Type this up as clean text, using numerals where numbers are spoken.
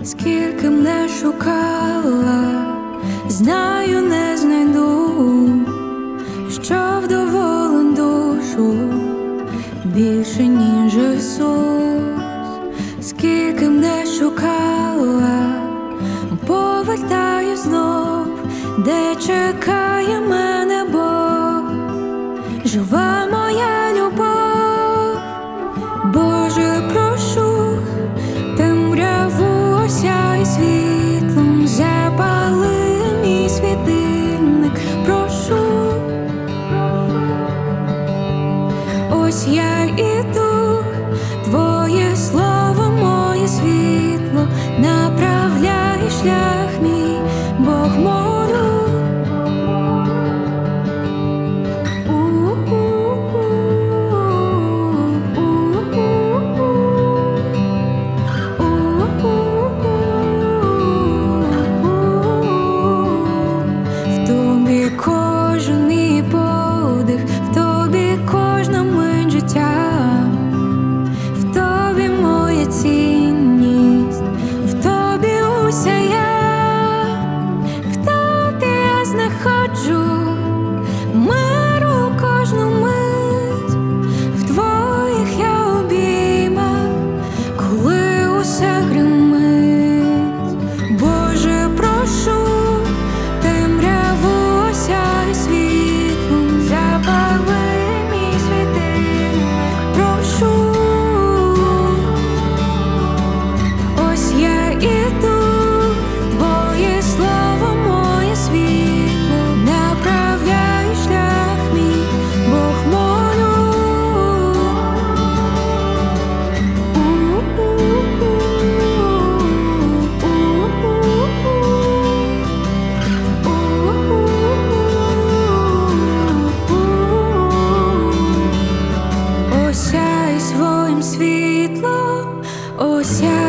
Скільки б не шукала, знаю, не знайду, що вдоволен душу більше, ніж Ісус. Скільки б не шукала, повертаю знов, де чекає мене Бог, жива моя любов. Боже, прошу, темряву осяй світлом, запали мій світильник, прошу. Ось я іду, Твоє слово, моє світло, направляє шлях мій, Бог, молю. В Тобі кожен мій подих, в Тобі кожна мить життя, в Тобі моя цінність, в Тобі уся я, в Тобі я знаходжу миру кожну мить, в Твоїх я обіймах, коли усе гримить. Боже, прошу, темряву осяй світлом, запали мій світильник, прошу. Ось я іду, Твоє слово, моє світло, направляє шлях мій, Бог, молю. Осяй своїм світлом, осяй